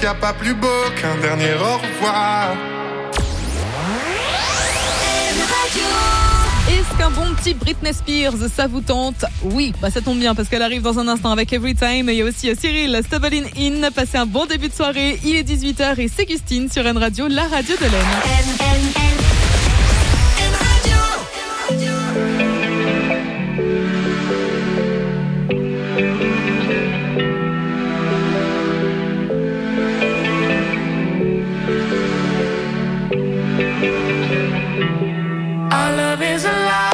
qu'il n'y a pas plus beau qu'un dernier au revoir. Est-ce qu'un bon petit Britney Spears, ça vous tente? Oui, ça tombe bien parce qu'elle arrive dans un instant avec Everytime. Il y a aussi Cyril Stubblin In. Passez un bon début de soirée. Il est 18h et c'est Gustine sur N Radio, la radio de l'Aisne. Our love is alive.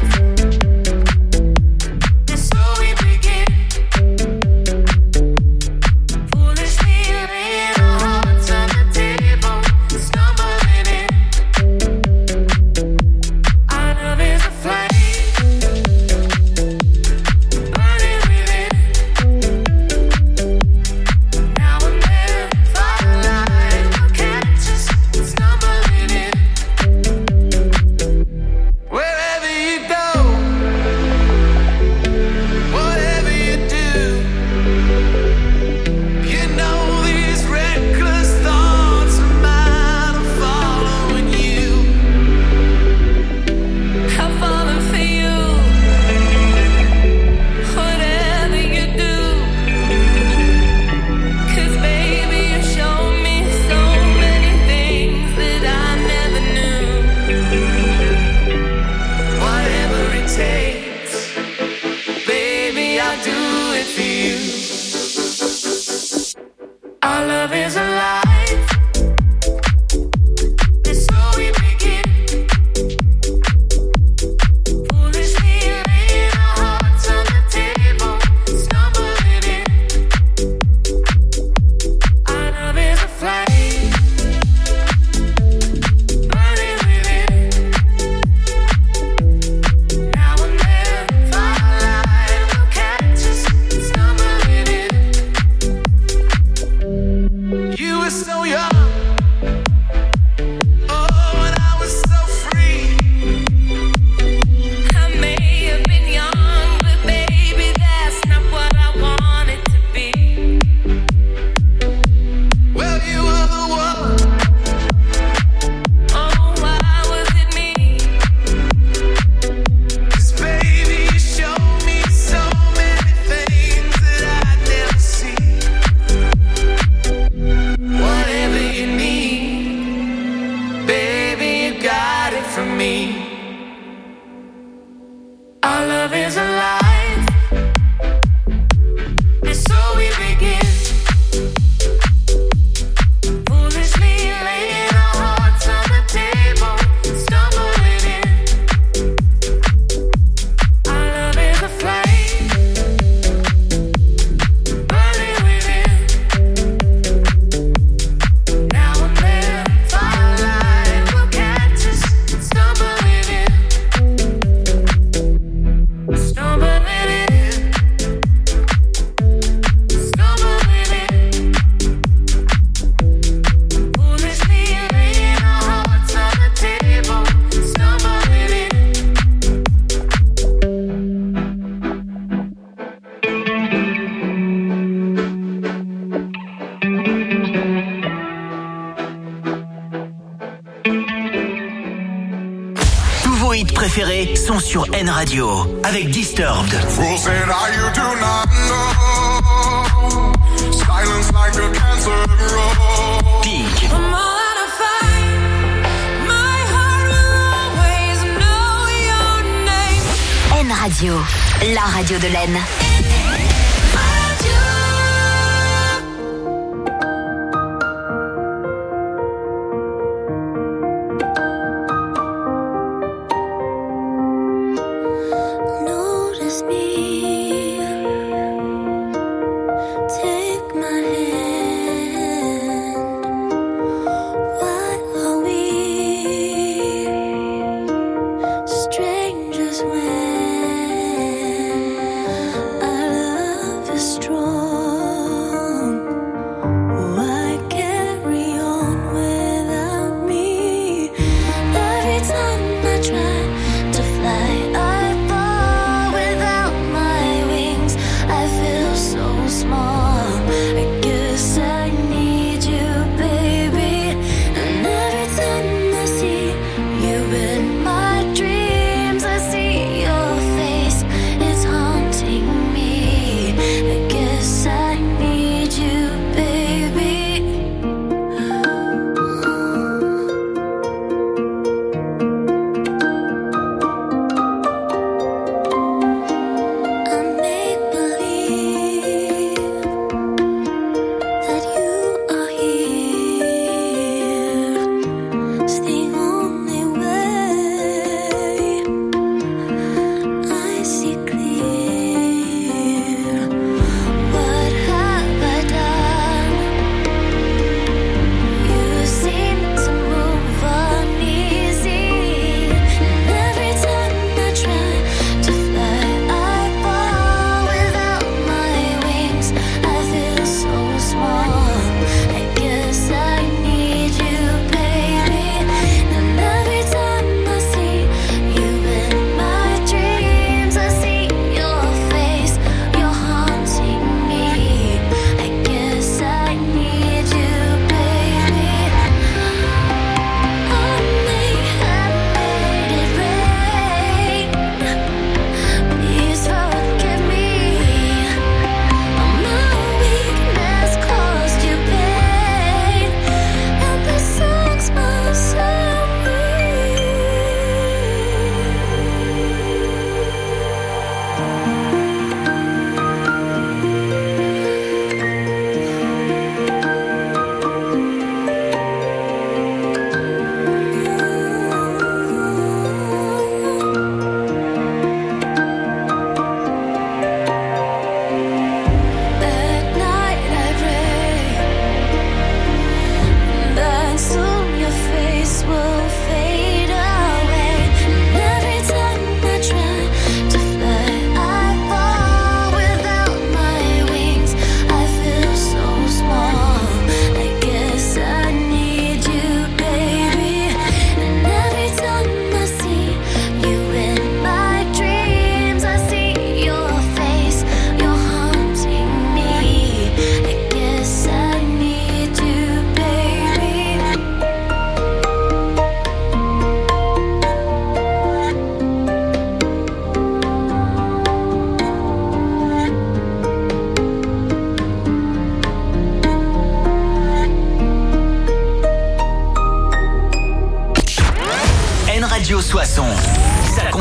préférés sont sur N Radio avec Disturbed. Pink. N Radio, la radio de l'Aisne. Without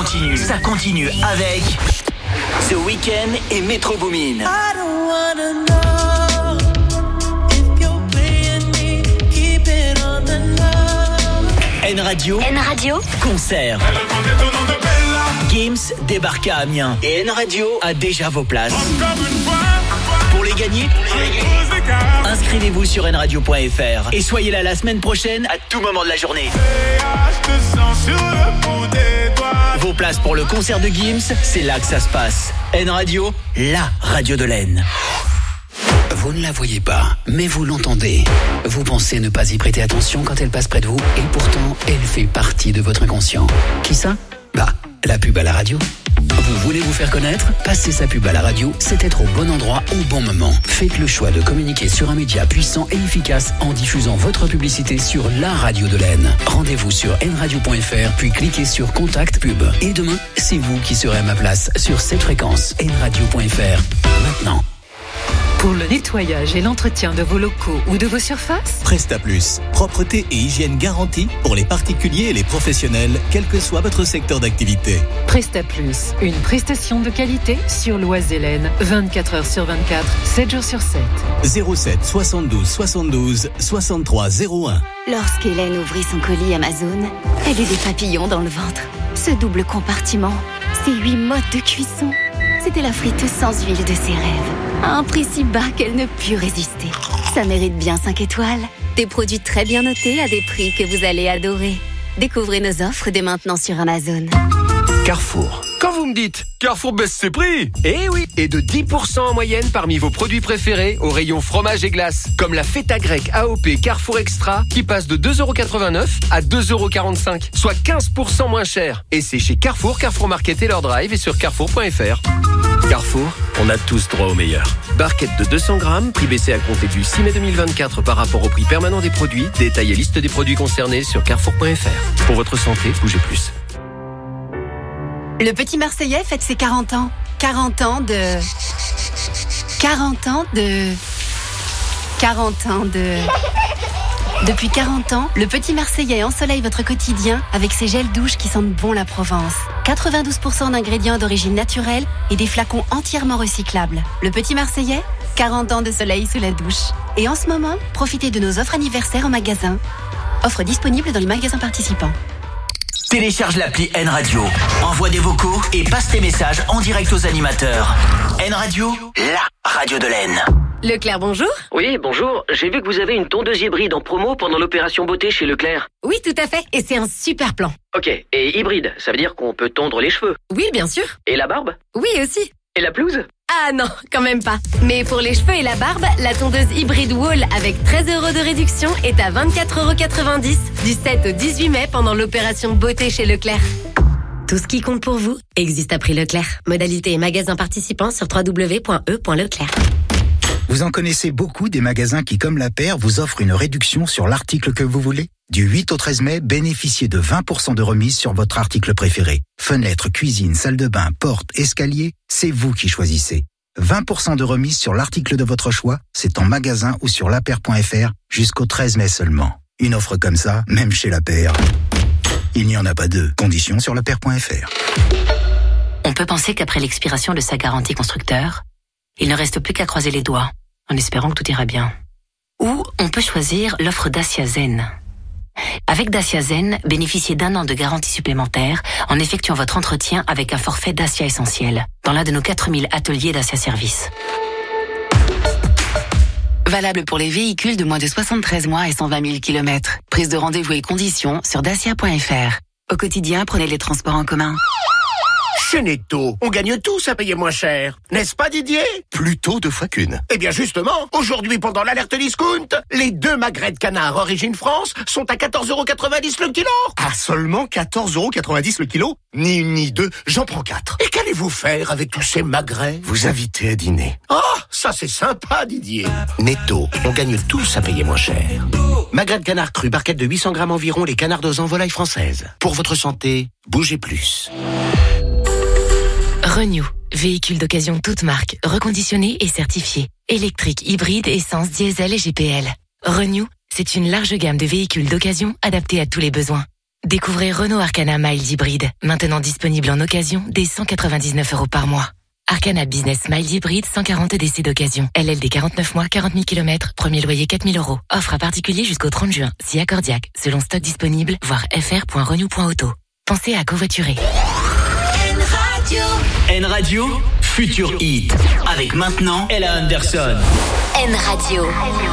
continue. Ça continue avec The Weeknd et Metro Boomin. N Radio. Concert. Gims débarque à Amiens. Et N Radio a déjà vos places. Pour les gagner, inscrivez-vous sur nradio.fr et soyez là la semaine prochaine à tout moment de la journée. Vos places pour le concert de Gims, c'est là que ça se passe. N Radio, la radio de l'Aisne. Vous ne la voyez pas, mais vous l'entendez. Vous pensez ne pas y prêter attention quand elle passe près de vous, et pourtant, elle fait partie de votre inconscient. Qui ça ? Bah, la pub à la radio. Vous voulez vous faire connaître ? Passer sa pub à la radio, c'est être au bon endroit au bon moment. Faites le choix de communiquer sur un média puissant et efficace en diffusant votre publicité sur la radio de l'Aisne. Rendez-vous sur nradio.fr, puis cliquez sur Contact Pub. Et demain, c'est vous qui serez à ma place sur cette fréquence. nradio.fr. Maintenant. Pour le nettoyage et l'entretien de vos locaux ou de vos surfaces, Presta Plus, propreté et hygiène garantie pour les particuliers et les professionnels, quel que soit votre secteur d'activité. Presta Plus, une prestation de qualité sur l'Oise-Hélène, 24 heures sur 24, 7 jours sur 7. 07 72 72 63 01. Lorsqu'Hélène ouvrit son colis Amazon, elle eut des papillons dans le ventre. Ce double compartiment, ces 8 modes de cuisson, c'était la friteuse sans huile de ses rêves. À un prix si bas qu'elle ne put résister. Ça mérite bien 5 étoiles. Des produits très bien notés à des prix que vous allez adorer. Découvrez nos offres dès maintenant sur Amazon. Carrefour. Quand vous me dites Carrefour baisse ses prix, eh oui, et de 10% en moyenne parmi vos produits préférés au rayon fromage et glace, comme la feta grecque AOP Carrefour Extra qui passe de 2,89€ à 2,45€, soit 15% moins cher. Et c'est chez Carrefour, Carrefour Market et leur drive et sur carrefour.fr. Carrefour, on a tous droit au meilleur. Barquette de 200 grammes, prix baissé à compter du 6 mai 2024 par rapport au prix permanent des produits. Détail et liste des produits concernés sur carrefour.fr. Pour votre santé, bougez plus. Le petit Marseillais fête ses 40 ans. 40 ans de... Depuis 40 ans, le petit Marseillais ensoleille votre quotidien avec ses gels douches qui sentent bon la Provence. 92% d'ingrédients d'origine naturelle et des flacons entièrement recyclables. Le petit Marseillais, 40 ans de soleil sous la douche. Et en ce moment, profitez de nos offres anniversaires en magasin. Offre disponible dans les magasins participants. Télécharge l'appli N Radio, envoie des vocaux et passe tes messages en direct aux animateurs. N Radio, la radio de l'Aisne. Leclerc, bonjour. Oui, bonjour. J'ai vu que vous avez une tondeuse hybride en promo pendant l'opération beauté chez Leclerc. Oui, tout à fait. Et c'est un super plan. Ok. Et hybride, ça veut dire qu'on peut tondre les cheveux? Oui, bien sûr. Et la barbe? Oui, aussi. Et la pelouse? Ah non, quand même pas. Mais pour les cheveux et la barbe, la tondeuse hybride Wall avec 13€ de réduction est à 24,90€ du 7 au 18 mai pendant l'opération beauté chez Leclerc. Tout ce qui compte pour vous existe à prix Leclerc. Modalité et magasins participants sur www.e.leclerc. Vous en connaissez beaucoup des magasins qui, comme La Paire, vous offrent une réduction sur l'article que vous voulez? Du 8 au 13 mai, bénéficiez de 20% de remise sur votre article préféré. Fenêtre, cuisine, salle de bain, porte, escalier, c'est vous qui choisissez. 20% de remise sur l'article de votre choix, c'est en magasin ou sur lapaire.fr jusqu'au 13 mai seulement. Une offre comme ça, même chez La Paire, il n'y en a pas deux. Conditions sur lapaire.fr. On peut penser qu'après l'expiration de sa garantie constructeur, il ne reste plus qu'à croiser les doigts, en espérant que tout ira bien. Ou on peut choisir l'offre Dacia Zen. Avec Dacia Zen, bénéficiez d'1 an de garantie supplémentaire en effectuant votre entretien avec un forfait Dacia Essentiel dans l'un de nos 4000 ateliers Dacia Service. Valable pour les véhicules de moins de 73 mois et 120 000 km. Prise de rendez-vous et conditions sur dacia.fr. Au quotidien, prenez les transports en commun. Chez Netto, on gagne tous à payer moins cher. N'est-ce pas, Didier? Plutôt 2 fois qu'une. Eh bien justement, aujourd'hui pendant l'alerte discount, les 2 magrets de canard origine France sont à 14,90€ le kilo. Ah, seulement 14,90€ le kilo? Ni une ni deux, j'en prends 4. Et qu'allez-vous faire avec tous ces magrets? Vous inviter à dîner. Oh, ça c'est sympa, Didier. Netto, on gagne tous à payer moins cher. Magret de canard cru, barquette de 800 grammes environ, les canards en volaille française. Pour votre santé, bougez plus. Renew, véhicule d'occasion toute marque, reconditionné et certifié. Électrique, hybride, essence, diesel et GPL. Renew, c'est une large gamme de véhicules d'occasion adaptés à tous les besoins. Découvrez Renault Arcana Mild Hybride, maintenant disponible en occasion dès 199 € par mois. Arcana Business Mild Hybride, 140 EDC d'occasion. LLD 49 mois, 40 000 km, premier loyer 4 000 €. Offre à particulier jusqu'au 30 juin, si accordiaque, selon stock disponible, voir fr.renew.auto. Pensez à covoiturer. N-Radio, Futur Hit. Avec maintenant Ella Anderson. N-Radio.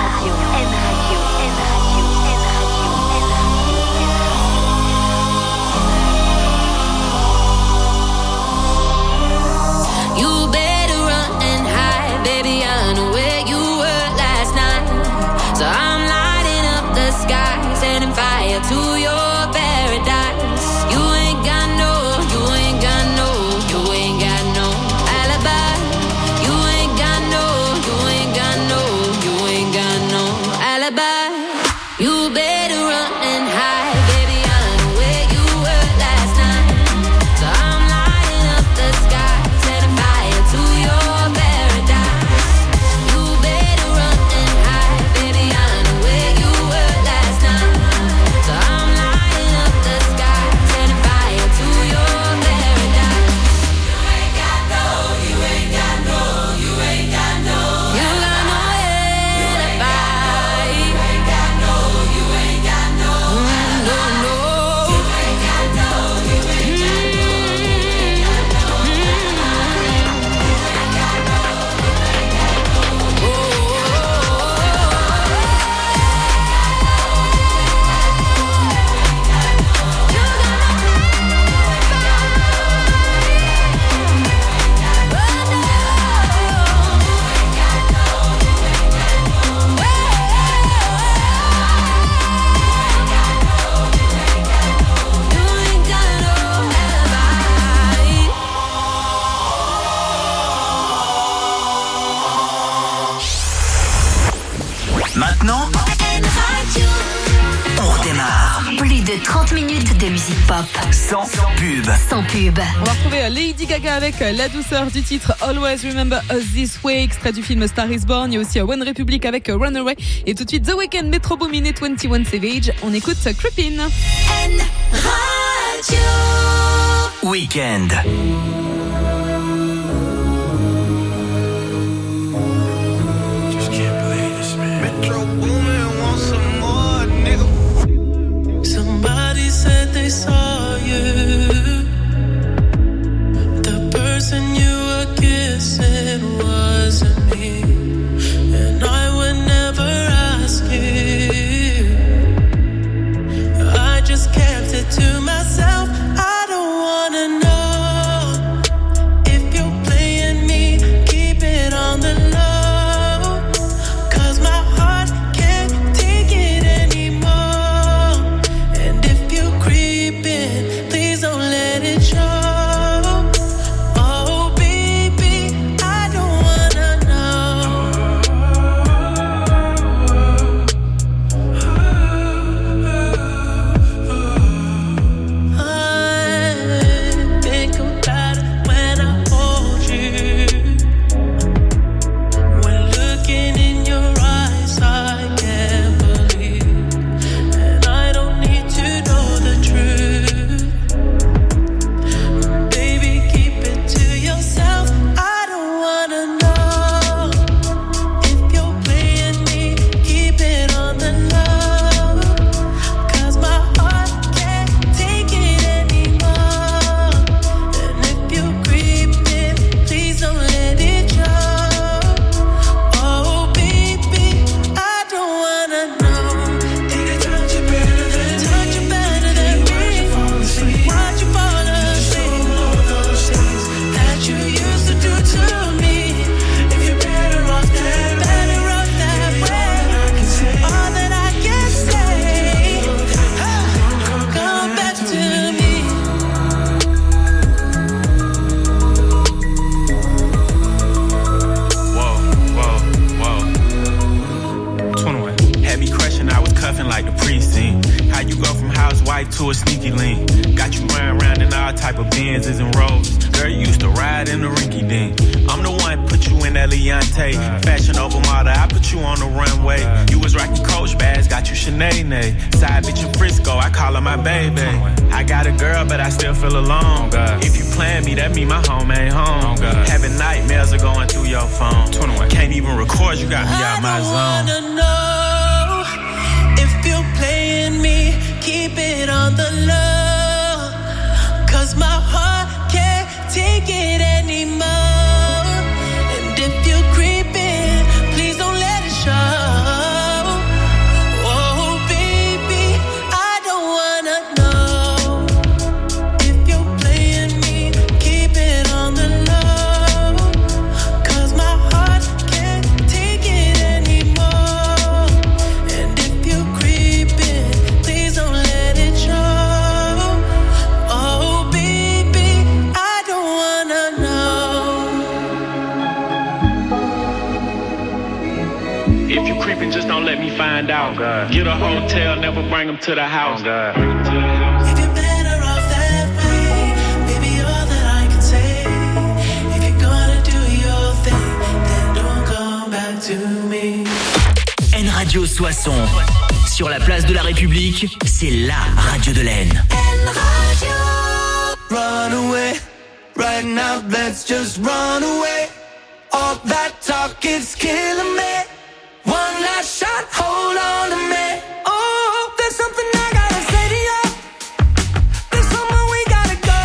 You better run and hide, baby. I know where you were last night. So I'm lighting up the sky, setting fire to your paradise. You ain't got no, you ain't got no, you ain't got no alibi. You ain't got no, you ain't got no, you ain't got no alibi. You better run and hide, baby. I know where you were last night. So I'm lighting up the sky, setting fire to your paradise. You better run and hide, baby. I know where you were last night. So I'm lighting up the sky, setting fire to your paradise. You ain't got no, you ain't got no, you ain't got no. You got no alibi. You ain't got no, you ain't got no. No, no. You ain't got no, you ain't got no, you ain't got Maintenant, on redémarre. Plus de 30 minutes de musique pop. Sans pub. Sans pub. On va retrouver Lady Gaga avec la douceur du titre Always Remember Us This Way, extrait du film Star is Born. Il y a aussi One Republic avec Runaway. Et tout de suite The Weeknd, Metro Boomin et 21 Savage. On écoute Creepin'. Weekend. Somebody said they saw you. The person you were kissing wasn't me, and I would never ask you. I just kept it to myself. I don't wanna know Deontay. Fashion over model, I put you on the runway. You was rocking Coach bags, got you Sinead. Side bitch in Frisco, I call her my baby. I got a girl, but I still feel alone. If you plan me, that mean my home ain't home. Having nightmares are going through your phone. Can't even record, you got me out my zone. I wanna know if you're playing me, keep it on the low. 'Cause my heart can't take it anymore. And if you're creeping, please don't let it show. Oh baby, I don't wanna know if you're playing me, keep it on the low. 'Cause my heart can't take it anymore. And if you're creeping, please don't let it show. Oh baby, I don't wanna know. If you creeping, just don't let me find out. Get a hotel, never bring them to the house. If you're better off that way, baby, all that I can say. If you're gonna do your thing, then don't come back to me. N Radio Soissons. Sur la place de la République, c'est la radio de l'Aisne. Run away, right now, let's just run away. All that talk is killing me. One last shot, hold on to me. Oh, there's something I gotta say to you. There's somewhere we gotta go.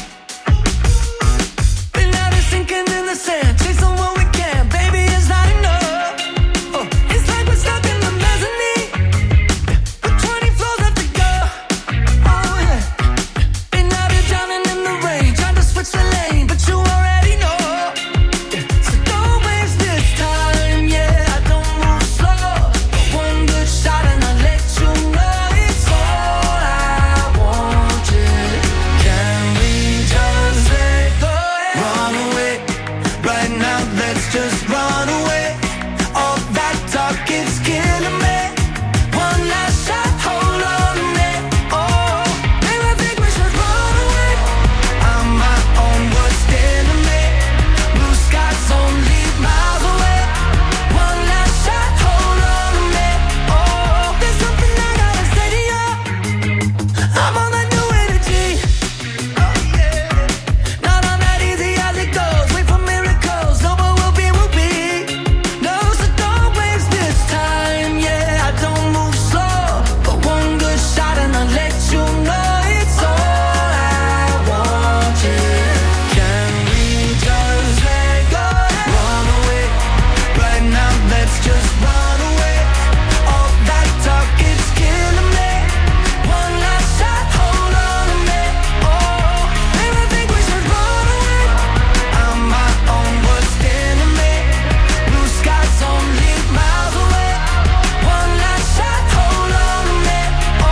Been out of sinking in the sand, chasing what we can, baby, it's not enough. Oh, it's like we're stuck in the mezzanine, with 20 floors left to go. Oh yeah, been out here drowning in the rain, trying to switch the lane, but you already know. So don't waste this time, yeah. I don't move slow, but one good shot and I'll let you know it's all I want. Yeah, can we just let go? Run away, right now, let's just run away. All that talk is killing me. One last shot, hold on to me. Oh, maybe I think we should run away. I'm my own worst enemy. Blue skies only miles away. One last shot, hold on to me. Oh, there's something I gotta say to you. I'm on that new energy. Oh yeah, not on that easy as it goes. Wait for miracles, know what will be will be. No, so don't waste this time. Yeah, I don't move slow, but one good shot and I'll let you know it's all I want. Yeah, can we just let go? Run away, right now, let's just run away. All that talk is killing me. One last shot, hold on to me. Oh, maybe I think we should run away. I'm my own worst enemy. Blue skies only miles away. One last shot, hold on to me. Oh.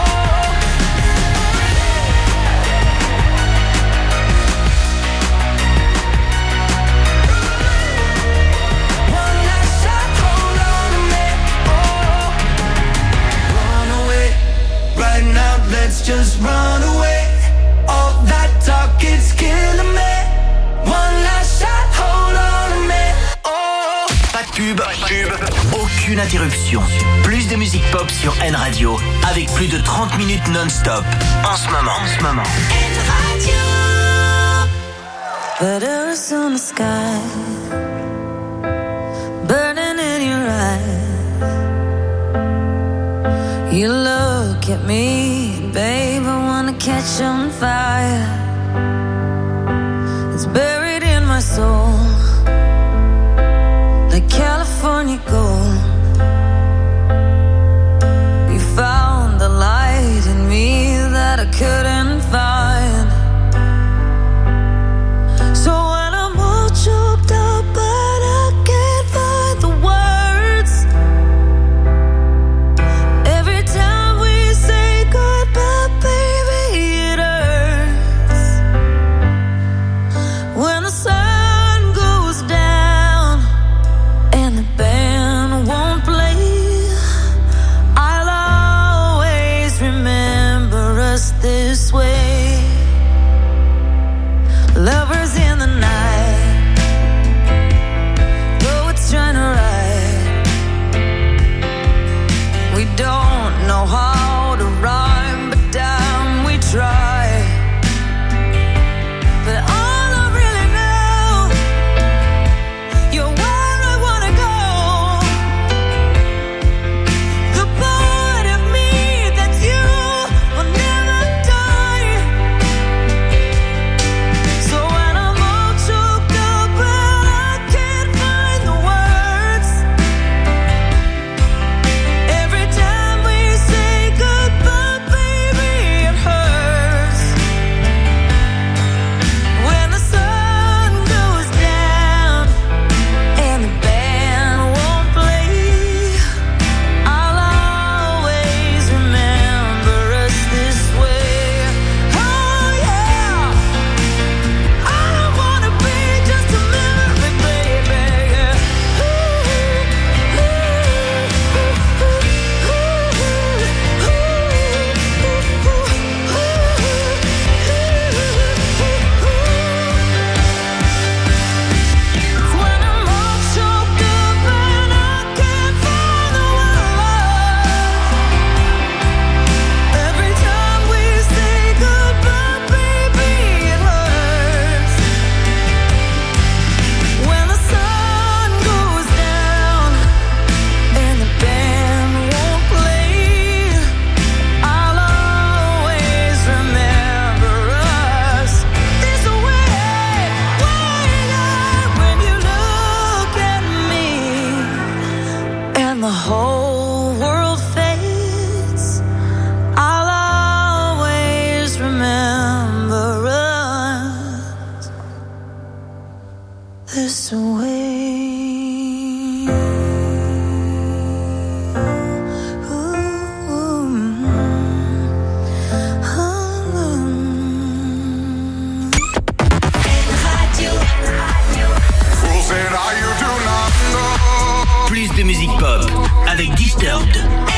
One last shot, hold on to me. Oh, run away, right now, let's just run away. All that talk is killing me. One last shot, hold on to me. Oh. Pas de pub, aucune interruption. Plus de musique pop sur N Radio avec plus de 30 minutes non-stop. En ce moment. Letters on the sky, burning in your eyes. You look at me, babe, I wanna catch on fire. It's buried in my soul, like California gold. You found the light in me that I couldn't find. So when I'm all choked up, but I can't find the words. Every time we say goodbye, baby, it hurts. When the sun goes down and the band Plus de musique pop avec Disturbed.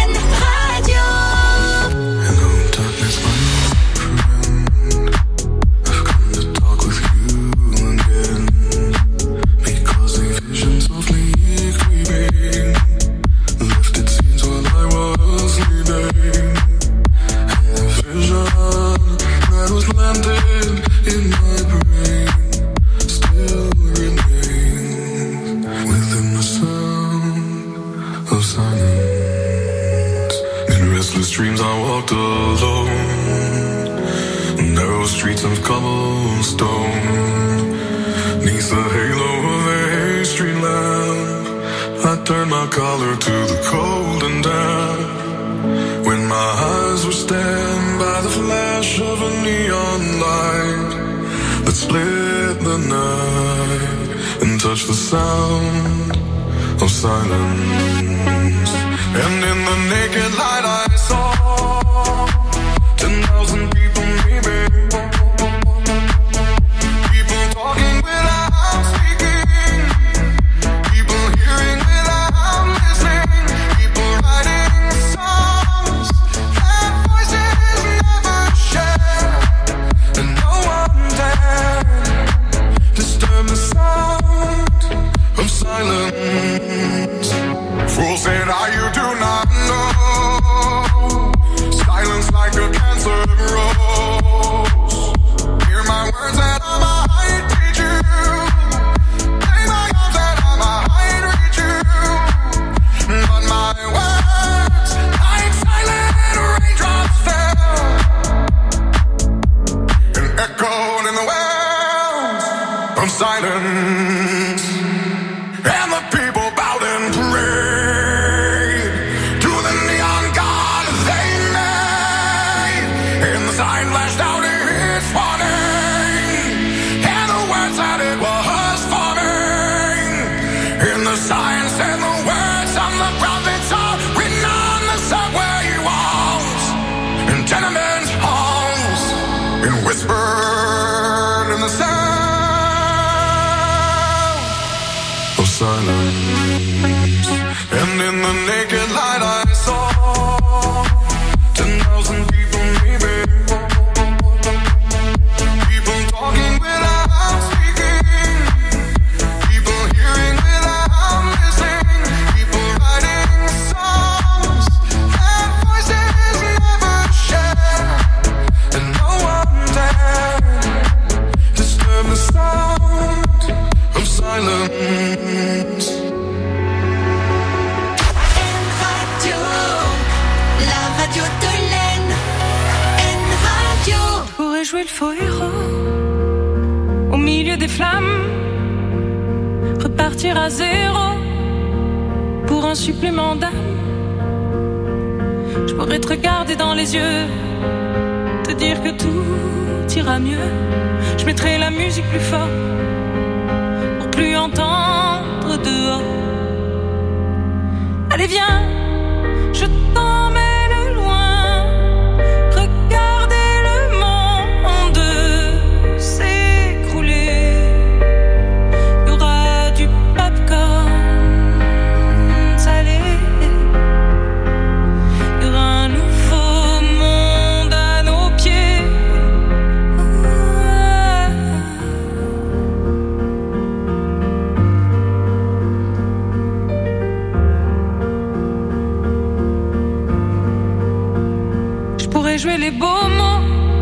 Jouer les beaux mots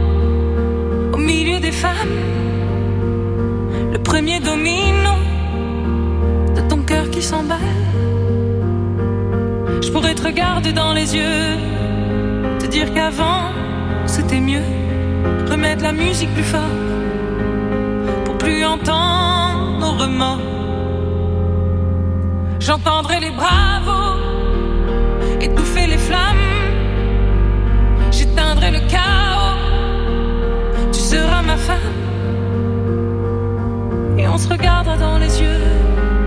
au milieu des femmes, le premier domino de ton cœur qui s'emballe. Je pourrais te regarder dans les yeux, te dire qu'avant c'était mieux, remettre la musique plus fort pour plus entendre nos remords. J'entendrai les bravos étouffer les flammes, j'éteindrai le chaos, tu seras ma femme. Et on se regardera dans les yeux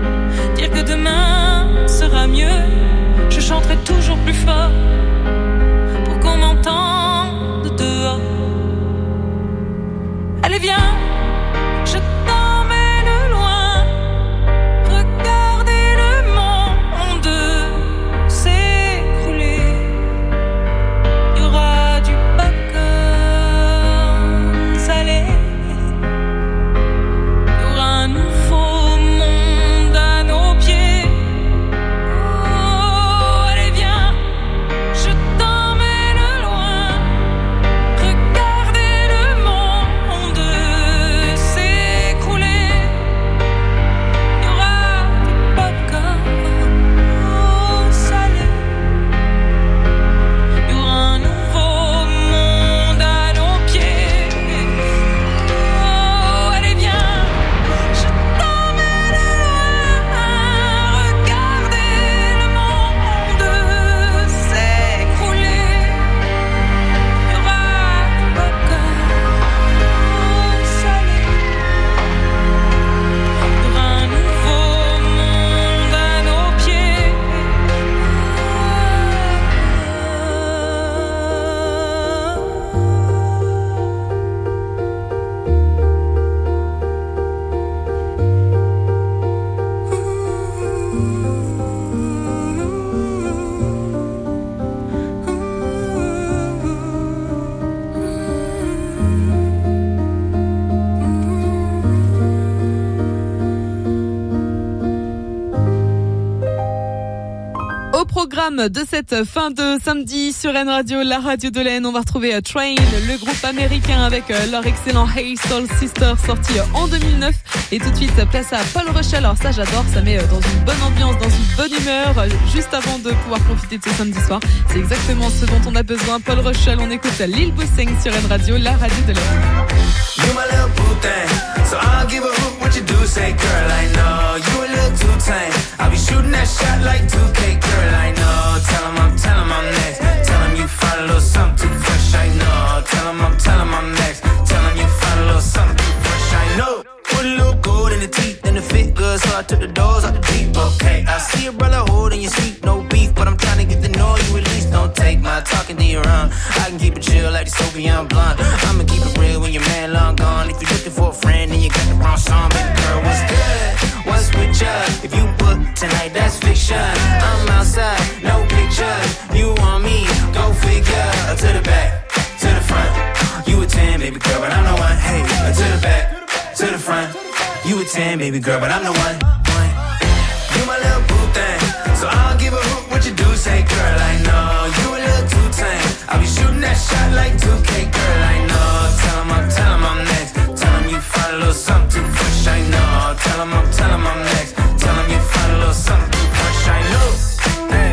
programme de cette fin de samedi sur N Radio, la radio de l'Aisne. On va retrouver Train, le groupe américain avec leur excellent Hey Soul Sister sorti en 2009. Et tout de suite, place à Paul Rochelle. Alors ça, j'adore, ça met dans une bonne ambiance, dans une bonne humeur, juste avant de pouvoir profiter de ce samedi soir. C'est exactement ce dont on a besoin. Paul Rochelle, on écoute Lil Bossing sur N Radio, la radio de l'Aisne. You my little boo thing, so I'll give a hoot what you do. Say, girl, I know you a little too tame. I'll be shooting that shot like 2K, girl, I know. Tell him I'm next. Tell him you find a little something too fresh, I know. Tell him I'm next. Tell him you find a little something too fresh, I know. Put a little gold in the teeth and the fit good, so I took the doors out the deep, okay. I see a brother holding your seat, no beef, but I'm trying to get to know you at least. Don't take my talking to your own. I can keep it chill like the Soviet blonde. I'ma keep it real when your man long gone. If you're looking for a friend and you got the wrong song, baby girl, what's good? What's with ya? If you book tonight, that's fiction. I'm outside, no pictures. You want me? Go figure. To the back, to the front. You a 10, baby girl, but I'm the one. Hey, to the back, to the front. You a 10, baby girl, but I'm the one. You my little boo thing, so I'll give a hoot what you do. Say, girl, I know you a little too tame. I'll be shooting that shot like 2K, girl, I know. Tell him I'm next. Tell him you find a little something too fresh, I know. Tell him I'm next. Tell him you find a little something too fresh, I know. Hey,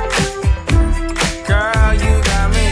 girl, you got me.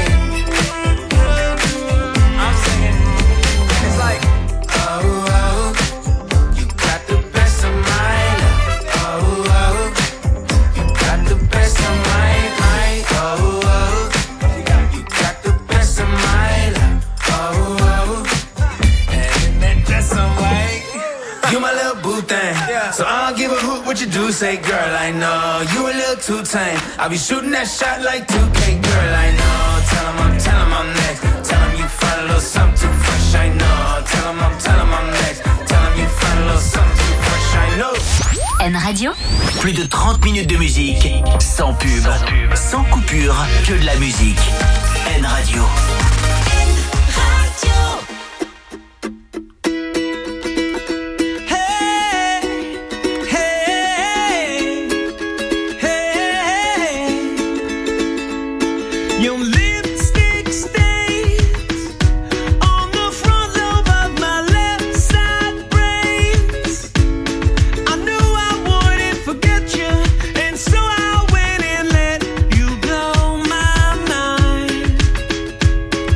I'm singing. It's like, oh, you got the best of my love. Oh, you got the best of my mind. Oh, you got the best of my love. Oh, and that's some way. You my little boo thing, so I'll give a hoot what you do. Say, girl, I know you a little too tame. I'll be shooting that shot like 2K, girl, I know. Tell him I'm next. Tell him you find a little something too fresh, I know. Tell him I'm next. Tell him you find a little something too fresh, I know. N Radio, plus de 30 minutes de musique, sans pub, sans coupure, que de la musique. N Radio. Your lipstick stains on the front lobe of my left side brains. I knew I wouldn't forget you, and so I went and let you blow my mind.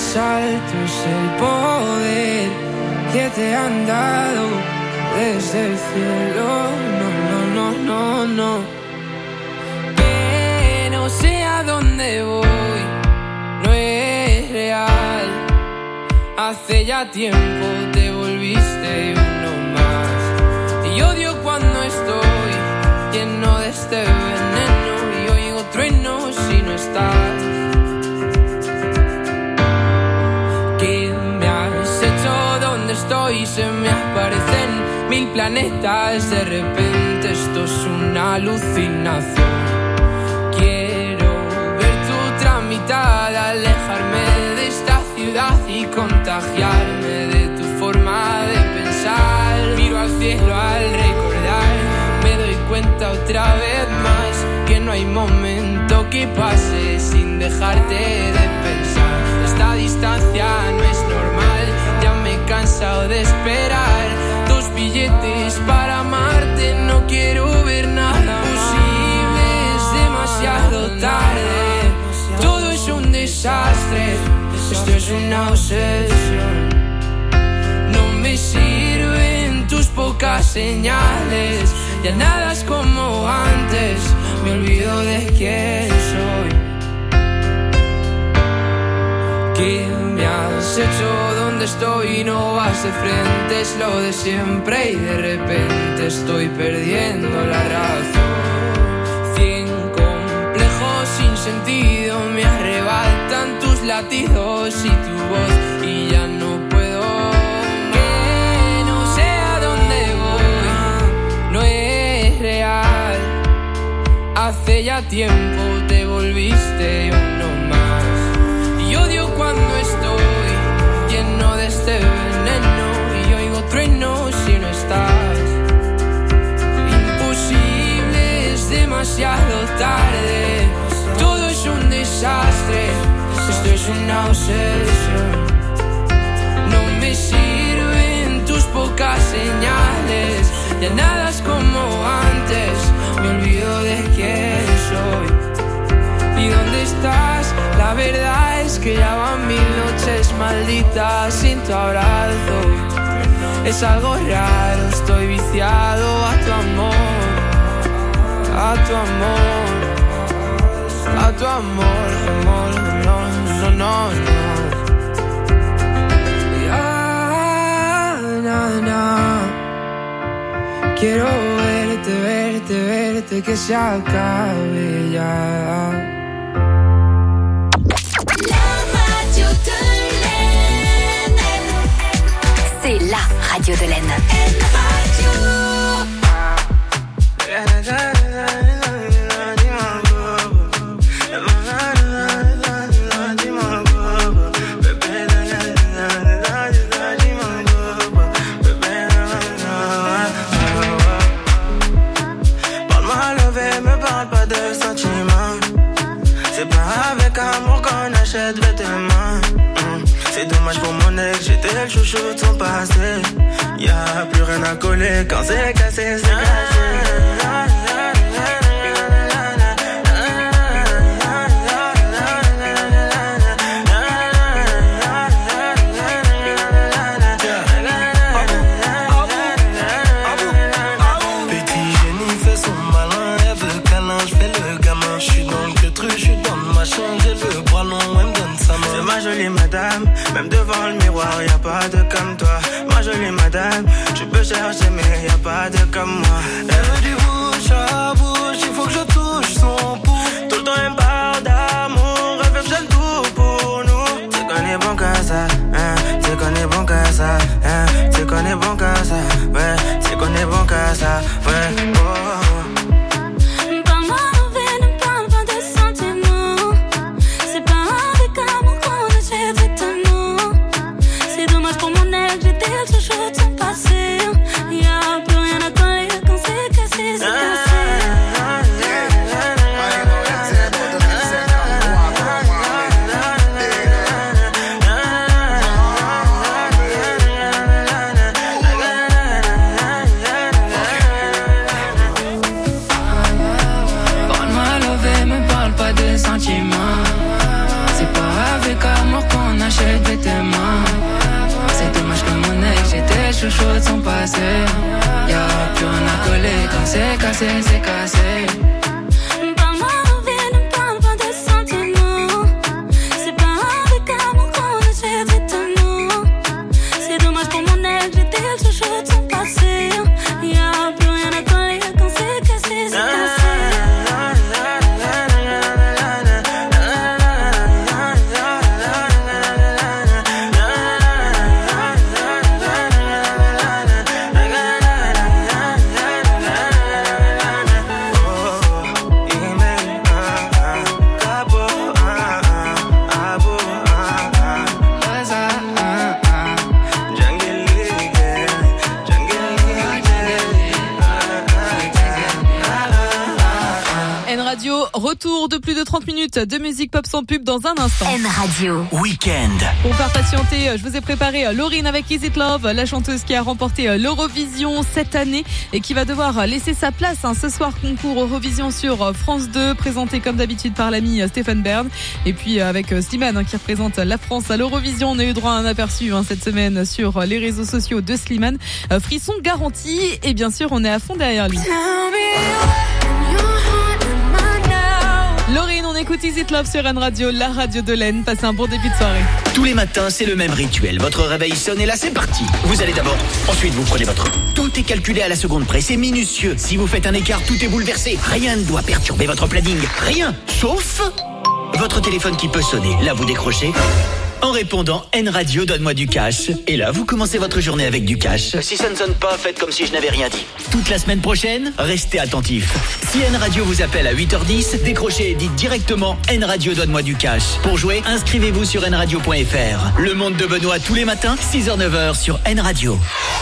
altos el poder que te han dado desde el cielo. No. Que no sé a dónde voy, no es real. Hace ya tiempo te volviste uno más. Y odio cuando estoy lleno de este veneno y oigo truenos si no estás. ¿Qué me has hecho? ¿Dónde estoy? Se me aparecen 1000 planetas. De repente esto es una alucinación. Quiero ver tu tramitada, alejarme de esta ciudad y contagiarme de tu forma de pensar. Miro al cielo al recordar, me doy cuenta otra vez más que no hay momento que pase sin dejarte de pensar. Esta distancia no es normal, ya me he cansado de esperar. 2 billetes para amarte, no quiero ver nada posible, es demasiado tarde. Todo es un desastre, esto es una obsesión. No me sirven tus pocas señales, ya nada es como antes, me olvido de quién soy. ¿Qué me has hecho? ¿Dónde estoy? No vas de frente, es lo de siempre y de repente estoy perdiendo la razón. 100 complejos sin sentido me arrebatan tus latidos y tu voz y ya no puedo. Que no sé a dónde voy, no es real. Hace ya tiempo te volviste uno más. Y odio cuando estoy lleno de este veneno y oigo truenos si no estás. Imposible, es demasiado tarde. Todo es un desastre, esto es una obsesión. No me sirven tus pocas señales, ya nada es como antes, me olvido de quién soy. ¿Y dónde estás? La verdad es que ya van 1000 noches malditas sin tu abrazo. Es algo raro, estoy viciado a tu amor, a tu amor, a tu amor, amor, no. Na. Quiero verte, que se acabe ya. C'est la radio de l'Aisne. Parle-moi levé, me parle pas de sentiments. C'est pas avec amour qu'on achète vêtements. C'est dommage pour mon ex, j'étais le chouchou de son passé. Y'a plus rien à coller, quand c'est cassé, c'est cassé. Petit génie fait son malin, elle veut câlin, j'fais le gamin. J'suis dans le queutru, j'suis dans le machin, j'ai le bras long, elle me donne sa main. C'est ma jolie madame, même devant le miroir, y'a pas de comme toi. Ma jolie madame, tu peux chercher mais y'a pas de comme moi. Elle veut du bouche à bouche, il faut que je touche son pouls. Tout le temps elle me parle d'amour, elle veut que j'aime tout pour nous. C'est qu'on est bon qu'à ça, hein, c'est qu'on est bon qu'à ça, hein, c'est qu'on est bon qu'à ça, ouais, c'est qu'on est bon qu'à ça, ouais, oh. avec amour qu'on achète des témoins. C'est dommage que mon ex, j'étais chouchou de son passé. Y'a plus rien à coller, quand c'est cassé, c'est cassé. Retour de plus de 30 minutes de musique pop sans pub dans un instant. N-Radio Weekend. Pour faire patienter, je vous ai préparé Lauryn avec Is It Love, la chanteuse qui a remporté l'Eurovision cette année et qui va devoir laisser sa place ce soir, concours Eurovision sur France 2, présenté comme d'habitude par l'ami Stéphane Bern. Et puis avec Slimane qui représente la France à l'Eurovision. On a eu droit à un aperçu cette semaine sur les réseaux sociaux de Slimane. Frisson garanti et bien sûr on est à fond derrière lui. Lauryn, on écoute Is It Love sur N-Radio, la radio de l'Aisne. Passez un bon début de soirée. Tous les matins, c'est le même rituel. Votre réveil sonne et là, c'est parti. Vous allez d'abord, ensuite vous prenez votre... Tout est calculé à la seconde près, c'est minutieux. Si vous faites un écart, tout est bouleversé. Rien ne doit perturber votre planning. Rien, sauf votre téléphone qui peut sonner. Là, vous décrochez. En répondant, N-Radio, donne-moi du cash. Et là, vous commencez votre journée avec du cash. Si ça ne sonne pas, faites comme si je n'avais rien dit. Toute la semaine prochaine, restez attentifs. Si N-Radio vous appelle à 8h10, décrochez et dites directement N-Radio, donne-moi du cash. Pour jouer, inscrivez-vous sur nradio.fr. Le monde de Benoît tous les matins, 6h-9h sur N-Radio.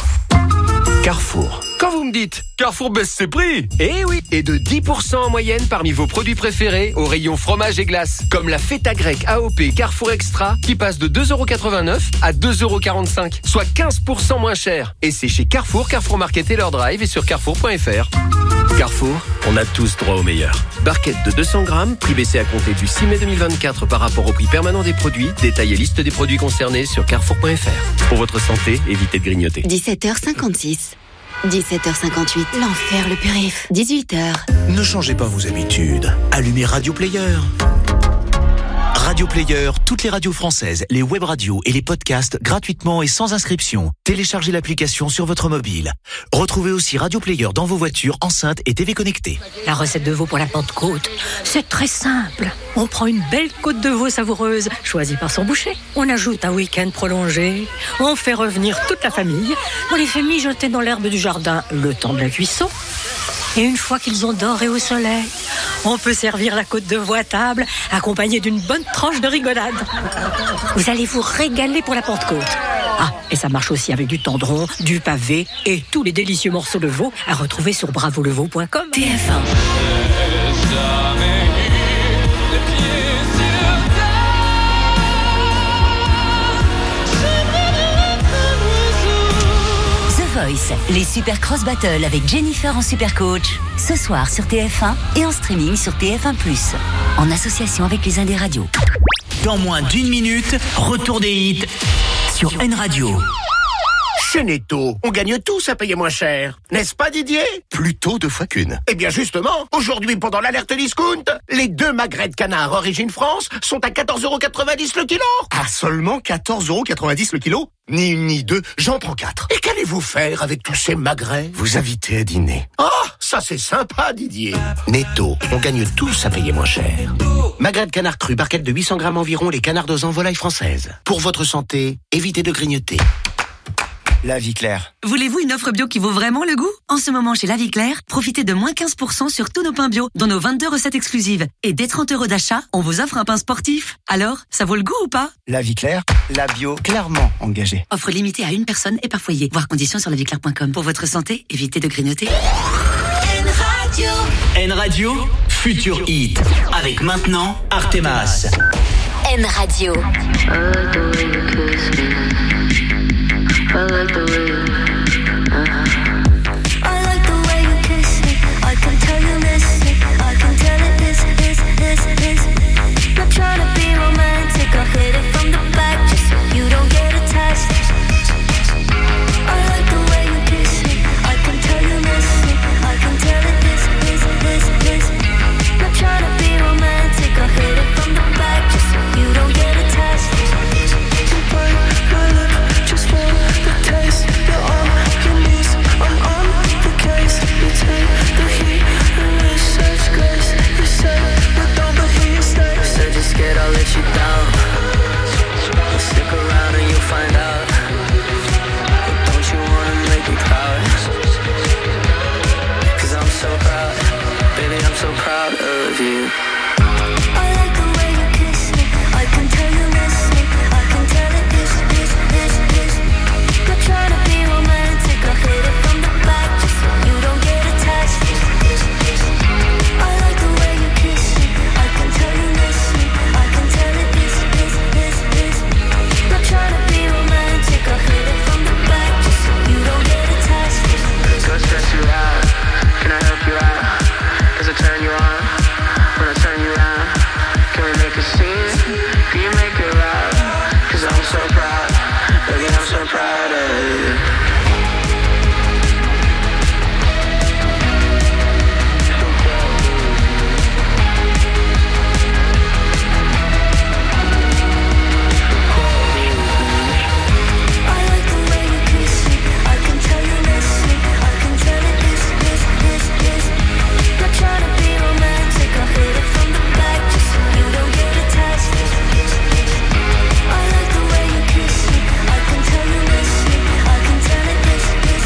Carrefour. Quand vous me dites Carrefour baisse ses prix, eh oui, et de 10% en moyenne parmi vos produits préférés au rayon fromage et glace, comme la feta grecque AOP Carrefour Extra qui passe de 2,89€ à 2,45€, soit 15% moins cher. Et c'est chez Carrefour, Carrefour Market et leur drive et sur carrefour.fr. Carrefour, on a tous droit au meilleur. Barquette de 200 grammes, prix baissé à compter du 6 mai 2024 par rapport au prix permanent des produits. Détail et liste des produits concernés sur carrefour.fr. Pour votre santé, évitez de grignoter. 17h56. 17h58, l'enfer, le périph'. 18h. Ne changez pas vos habitudes. Allumez Radio Player. Radio Player, toutes les radios françaises, les web radios et les podcasts gratuitement et sans inscription. Téléchargez l'application sur votre mobile. Retrouvez aussi Radio Player dans vos voitures, enceintes et TV connectées. La recette de veau pour la Pentecôte, c'est très simple. On prend une belle côte de veau savoureuse, choisie par son boucher. On ajoute un week-end prolongé. On fait revenir toute la famille. On les fait mijoter dans l'herbe du jardin le temps de la cuisson. Et une fois qu'ils ont doré au soleil, on peut servir la côte de veau à table, accompagnée d'une bonne tranche de rigolade. Vous allez vous régaler pour la Pentecôte. Ah, et ça marche aussi avec du tendron, du pavé et tous les délicieux morceaux de veau à retrouver sur bravoleveau.com. TF1. Voice, les Super Cross Battle avec Jennifer en Super Coach. Ce soir sur TF1 et en streaming sur TF1+. En association avec les Indés Radio. Dans moins d'une minute, retour des hits sur N-Radio. Chez Netto, on gagne tous à payer moins cher. N'est-ce pas, Didier? Plutôt 2 fois qu'une. Eh bien justement, aujourd'hui pendant l'alerte discount, les 2 magrets de canard origine France sont à 14,90€ le kilo. Ah, seulement 14,90€ le kilo? Ni une ni deux, j'en prends 4. Et qu'allez-vous faire avec tous ces magrets? Vous invitez à dîner. Ah, ça c'est sympa, Didier. Netto, on gagne tous à payer moins cher. Magret de canard cru, barquette de 800 grammes environ, les canards en volaille française. Pour votre santé, évitez de grignoter. La Vie Claire. Voulez-vous une offre bio qui vaut vraiment le goût? En ce moment, chez La Vie Claire, profitez de moins 15% sur tous nos pains bio, dont nos 22 recettes exclusives. Et dès 30€ d'achat, on vous offre un pain sportif. Alors, ça vaut le goût ou pas? La Vie Claire, la bio clairement engagée. Offre limitée à une personne et par foyer. Voir conditions sur laviclaire.com. Pour votre santé, évitez de grignoter. N-Radio. N-Radio, futur hit. Avec maintenant, Artemas. N-Radio. I like the way you kiss me. I can tell you miss it. I can tell it is. Not trying to be romantic. I hit it. so proud of you. I like the way you kiss me. I can tell you miss me. I can tell it this. Not trying to be romantic. I'll hit it from the back just so you don't get attached. I like the way you kiss me. I can tell you miss me. I can tell it this. Not trying to be romantic. I'll hit it from the back just so you don't get attached. Don't stress you out. Can I help you out? Does it turn you on? When I turn you around, can we make a scene? Can you make it loud? 'Cause I'm so proud, baby, I'm so proud of you. I like the way you kiss me. I can tell you miss me. I can tell it this. Not trying to be romantic. I'll hit it from the back just so you don't get attached. I like the way you kiss me. I can tell you miss me. I can tell it this.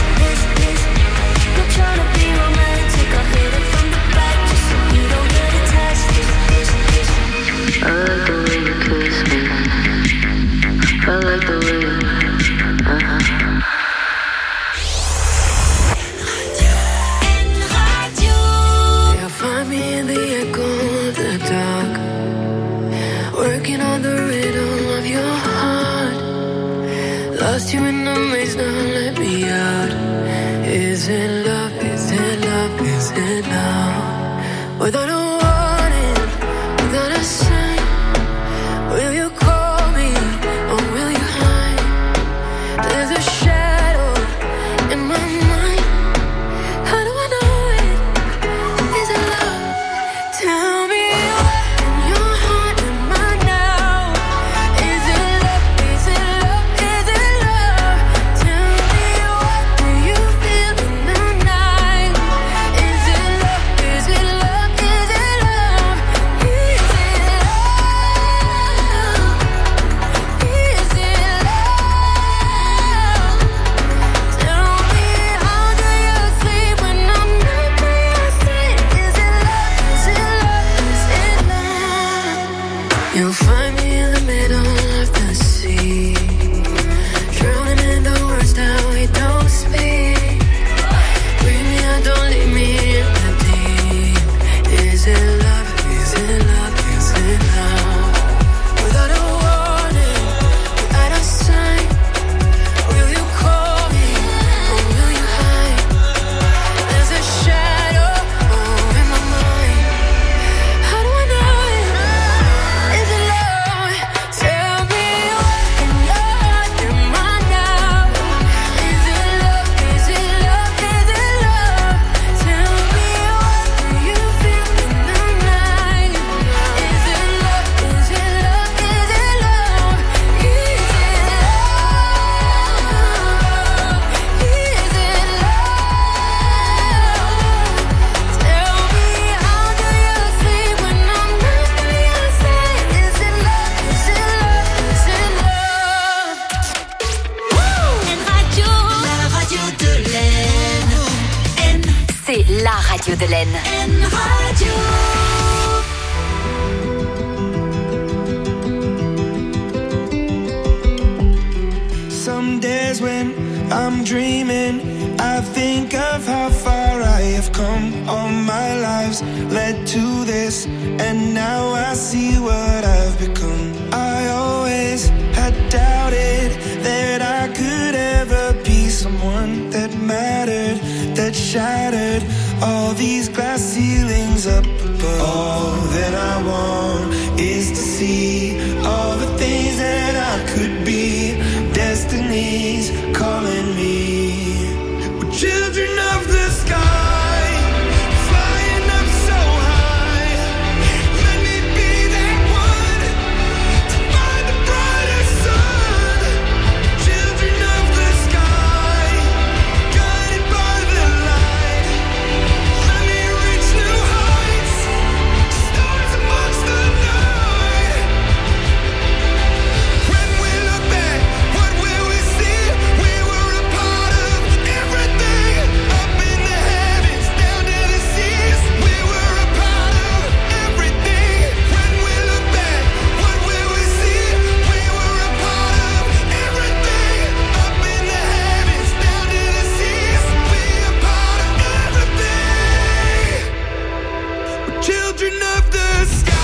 Not trying to be romantic. I'll hit it from the back just so you don't get attached. I like the way you kiss me. I like the way you You'll find me in the echo of the dark, working on the rhythm of your heart. Lost you in the maze, now let me out. Is it love? Is it love? Is it love? Without a warning, without a sign, will you call me or will you hide? There's a shadow in my mind. How do I know it? Is it love? Tell me what in your heart am I now? Is it love? Is it love? Is it love? Tell me what do you feel in the night? Is it love? Is it love? Is it love? Is it love? Is it love? Tell me how do you sleep when I'm not by your side? Is it love? Is it love? Is it love? You'll find me in the middle of the sea, drowning in the words that we don't speak. Bring me out, don't leave me in the deep. Is it love? Is it love? Is it love? Without a warning, without a sign, will you call me or will you hide? There's a shadow in my mind. How do I know it? Is it love? Tell me what in your heart am I now? Is it love? Is it love? Is it love? Tell me what do you feel in the night? Is it love? Is it love? Is it love? Is it love? Is it love? Tell me how do you sleep when I'm not by your side? Is it love? Is it love? Is it love? La radio de l'Aisne. C'est la radio de l'Aisne. Radio. Some days when I'm dreaming, I think of how far I have come. All my lives led to this, and now I see what I've become. I always had doubted that I could ever be someone that mattered, that shattered all these glass ceilings up above. All that I want is to see all the things that I could be. Destiny's calling me. We're children of the sky, flying up so high. Let me be that one to find the brighter sun. Children of the sky, guided by the light. Let me reach new heights. children of the sky.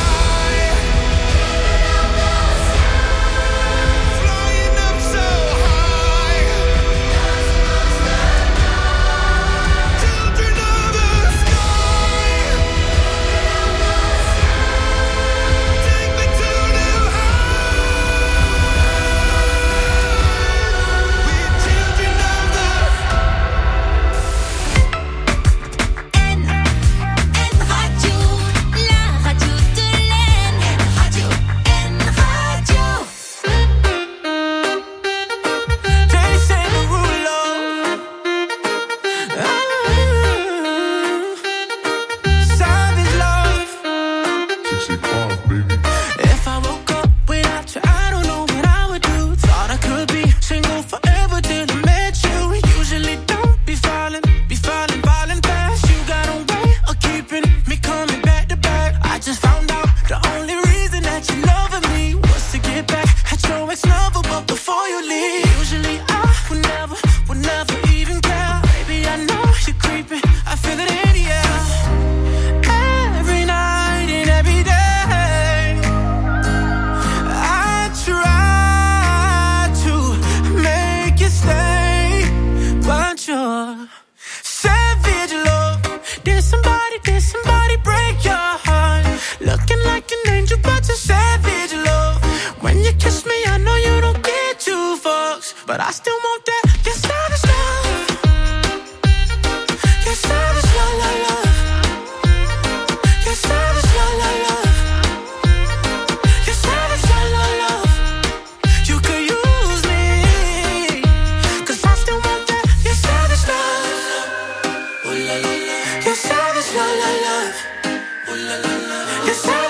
But I still want that, your savage love. Your savage love, love, love. Your savage love, love, love. Your savage love, love, love. You could use me, 'cause I still want that, your savage love. Ooh, la, la, la. Your savage love, love, love. Ooh, la, la, la. Your savage